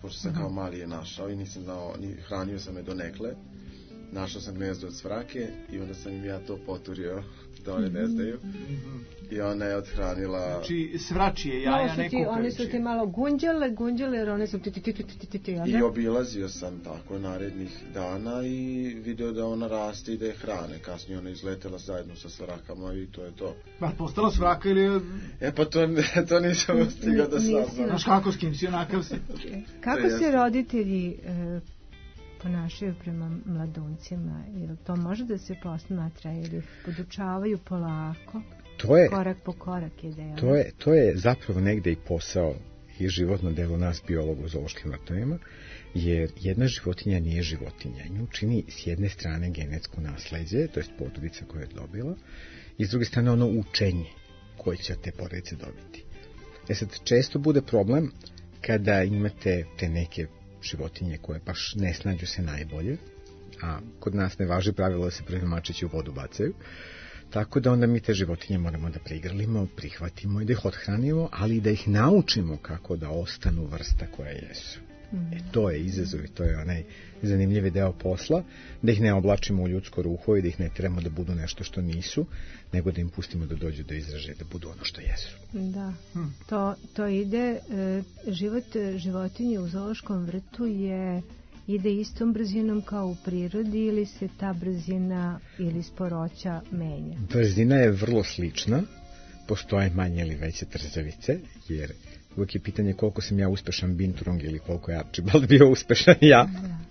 pošto sam kao mali je našao i nisam znao, hranio sam je donekle. Našao sam gnezdo od svrake i onda sam im ja to poturio da one ne znaju. I ona je odhranila... Znači, svračije jaja ne kukajući. One su ti malo gunđale, jer one su ti. I obilazio sam tako narednih dana i video da ona raste i da je hrane. Kasnije ona izletela zajedno sa svrakama i to je to. Pa postala svraka ili... Pa to nisam stigao da saznam. Znaš kako, s kim si, onakav si? Kako se roditelji ponašaju prema mladuncima? Ili to može da se posmatra ili podučavaju polako? Korak po korak je ideja. To je zapravo negde i posao i životno delo nas biologa u zoološkim vrtovima, jer jedna životinja nije životinja. Nju čini s jedne strane genetsko nasleđe, to je porodica koja je dobila, i s druge strane ono učenje koje će te porodice dobiti. Sad, često bude problem kada imate te neke životinje koje baš ne snađu se najbolje, a kod nas ne važi pravilo da se prvi mačići u vodu bacaju, tako da onda mi te životinje moramo da prigrlimo, prihvatimo i da ih othranimo, ali i da ih naučimo kako da ostanu vrsta koja jesu. To je izazov i to je onaj zanimljivi deo posla, da ih ne oblačimo u ljudsko ruho i da ih ne trebamo da budu nešto što nisu, nego da im pustimo da dođu do izražaja, da budu ono što jesu. Da, to ide, život životinje u zoološkom vrtu ide istom brzinom kao u prirodi ili se ta brzina ili sporoća menja? Brzina je vrlo slična, postoje manje ili veće trzavice, jer uvijek je pitanje koliko sam ja uspešan binturong ili koliko je Archibald bio uspešan ja.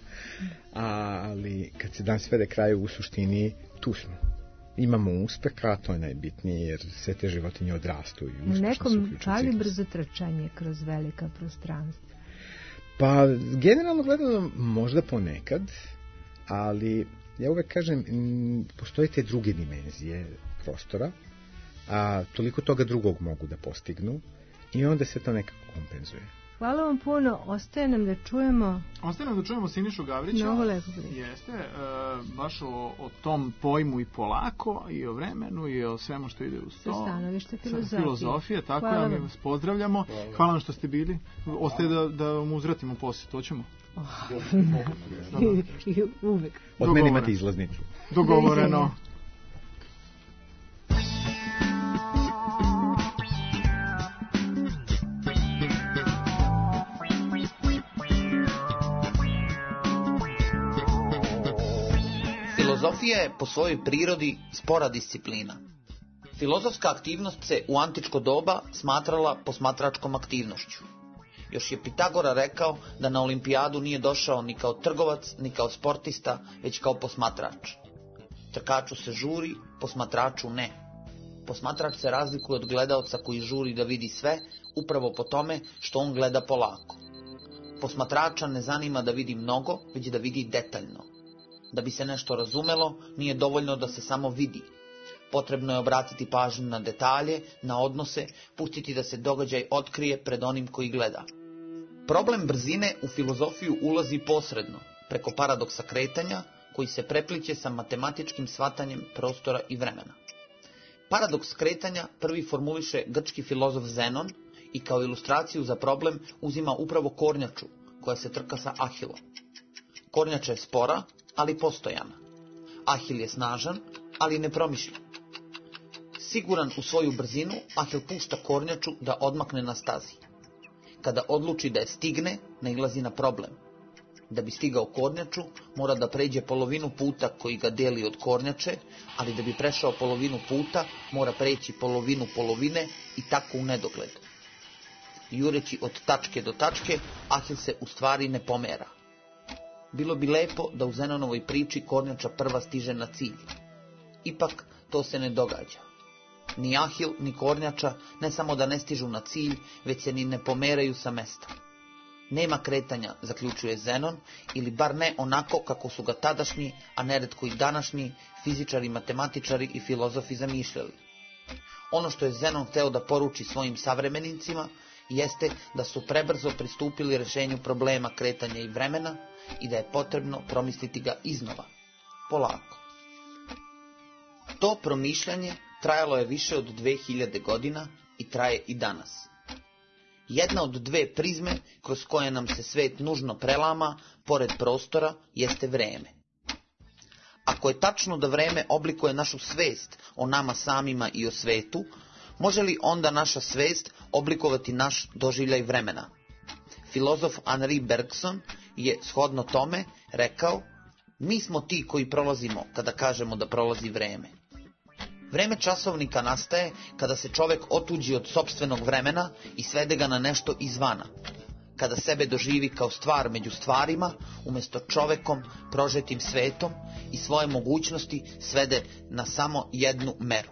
Ali kad se dan svede kraju, u suštini tu smo. Imamo uspeha, to je najbitnije, jer sve te životinje odrastu i uspešno su uključeni. Nekom čali brzo trčanje kroz velika prostranstva? Pa, generalno gledano, možda ponekad, ali ja uvek kažem, postoje te druge dimenzije prostora, a toliko toga drugog mogu da postignu i onda se to nekako kompenzuje. Hvala vam puno, ostaje nam da čujemo Sinišu Gavrića. Mnogo lepo priča. Jeste, baš o tom pojmu i polako, i o vremenu, i o svemu što ide uz to. Sa stanovište filozofije. Tako da mi vas pozdravljamo. Hvala vam što ste bili. Ostaje da vam uzvratimo posjet, to ćemo. Uvek. Od mene imate izlaznicu. Dogovoreno. Filozofija je po svojoj prirodi spora disciplina. Filozofska aktivnost se u antičko doba smatrala posmatračkom aktivnošću. Još je Pitagora rekao da na olimpijadu nije došao ni kao trgovac, ni kao sportista, već kao posmatrač. Trkaču se žuri, posmatraču ne. Posmatrač se razlikuje od gledaoca koji žuri da vidi sve, upravo po tome što on gleda polako. Posmatrača ne zanima da vidi mnogo, već da vidi detaljno. Da bi se nešto razumelo, nije dovoljno da se samo vidi. Potrebno je obratiti pažnju na detalje, na odnose, pustiti da se događaj otkrije pred onim koji gleda. Problem brzine u filozofiju ulazi posredno, preko paradoksa kretanja, koji se prepliće sa matematičkim shvatanjem prostora i vremena. Paradoks kretanja prvi formuliše grčki filozof Zenon i kao ilustraciju za problem uzima upravo kornjaču, koja se trka sa Ahilom. Kornjača je spora, ali postojana. Ahil je snažan, ali nepromišljen. Siguran u svoju brzinu, Ahil pušta kornjaču da odmakne na stazi. Kada odluči da je stigne, nailazi na problem. Da bi stigao kornjaču, mora da pređe polovinu puta koji ga deli od kornjače, ali da bi prešao polovinu puta, mora preći polovinu polovine i tako u nedogled. Jureći od tačke do tačke, Ahil se u stvari ne pomera. Bilo bi lepo da u Zenonovoj priči kornjača prva stiže na cilj. Ipak to se ne događa. Ni Ahil, ni kornjača ne samo da ne stižu na cilj, već se ni ne pomeraju sa mesta. Nema kretanja, zaključuje Zenon, ili bar ne onako kako su ga tadašnji, a neretko i današnji, fizičari, matematičari i filozofi zamišljali. Ono što je Zenon hteo da poruči svojim savremenicima jeste da su prebrzo pristupili rešenju problema kretanja i vremena i da je potrebno promisliti ga iznova, polako. To promišljanje trajalo je više od 2000 godina i traje i danas. Jedna od dve prizme kroz koje nam se svet nužno prelama, pored prostora, jeste vreme. Ako je tačno da vreme oblikuje našu svest o nama samima i o svetu, može li onda naša svest oblikovati naš doživljaj vremena? Filozof Henri Bergson je shodno tome rekao: mi smo ti koji prolazimo kada kažemo da prolazi vreme. Vreme časovnika nastaje kada se čovek otuđi od sopstvenog vremena i svede ga na nešto izvana, kada sebe doživi kao stvar među stvarima, umjesto čovekom prožetim svetom i svoje mogućnosti svede na samo jednu meru.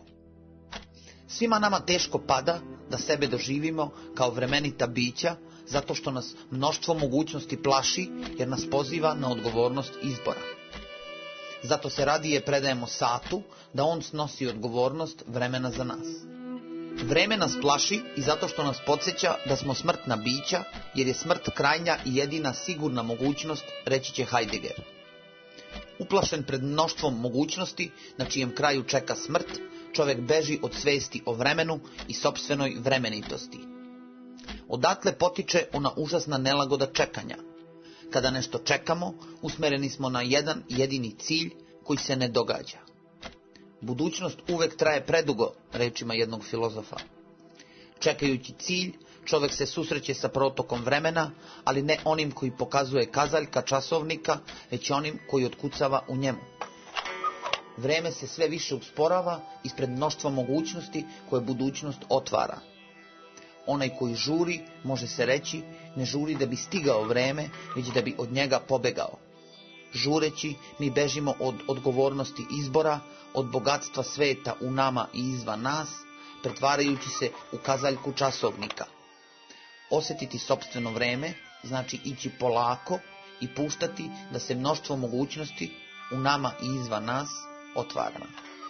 Svima nama teško pada da sebe doživimo kao vremenita bića, zato što nas mnoštvo mogućnosti plaši, jer nas poziva na odgovornost izbora. Zato se radije predajemo satu, da on snosi odgovornost vremena za nas. Vreme nas plaši i zato što nas podsjeća da smo smrtna bića, jer je smrt krajnja i jedina sigurna mogućnost, reći će Heidegger. Uplašen pred mnoštvom mogućnosti, na čijem kraju čeka smrt, čovjek beži od svesti o vremenu i sopstvenoj vremenitosti. Odatle potiče ona užasna nelagoda čekanja. Kada nešto čekamo, usmereni smo na jedan jedini cilj koji se ne događa. Budućnost uvek traje predugo, rečima jednog filozofa. Čekajući cilj, čovjek se susreće sa protokom vremena, ali ne onim koji pokazuje kazaljka časovnika, već onim koji otkucava u njemu. Vreme se sve više usporava ispred mnoštva mogućnosti koje budućnost otvara. Onaj koji žuri, može se reći, ne žuri da bi stigao vreme, već da bi od njega pobegao. Žureći, mi bežimo od odgovornosti izbora, od bogatstva sveta u nama i izvan nas, pretvarajući se u kazaljku časovnika. Osjetiti sopstveno vreme znači ići polako i puštati da se mnoštvo mogućnosti u nama i izvan nas otvara.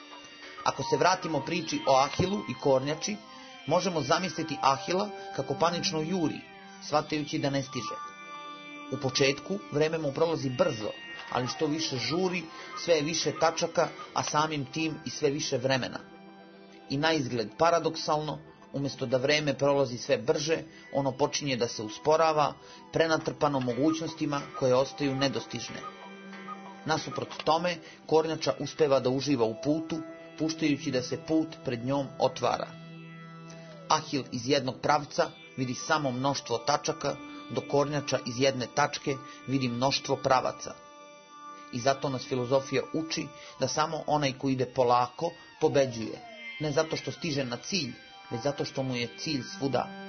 Ako se vratimo priči o Ahilu i kornjači, možemo zamisliti Ahila kako panično juri, shvatajući da ne stiže. U početku vreme mu prolazi brzo, ali što više žuri, sve je više tačaka, a samim tim i sve više vremena. I naizgled paradoksalno, umjesto da vreme prolazi sve brže, ono počinje da se usporava, prenatrpano mogućnostima koje ostaju nedostižne. Nasuprot tome, kornjača uspeva da uživa u putu, puštajući da se put pred njom otvara. Ahil iz jednog pravca vidi samo mnoštvo tačaka, dok kornjača iz jedne tačke vidi mnoštvo pravaca. I zato nas filozofija uči da samo onaj koji ide polako pobeđuje, ne zato što stiže na cilj, već zato što mu je cilj svuda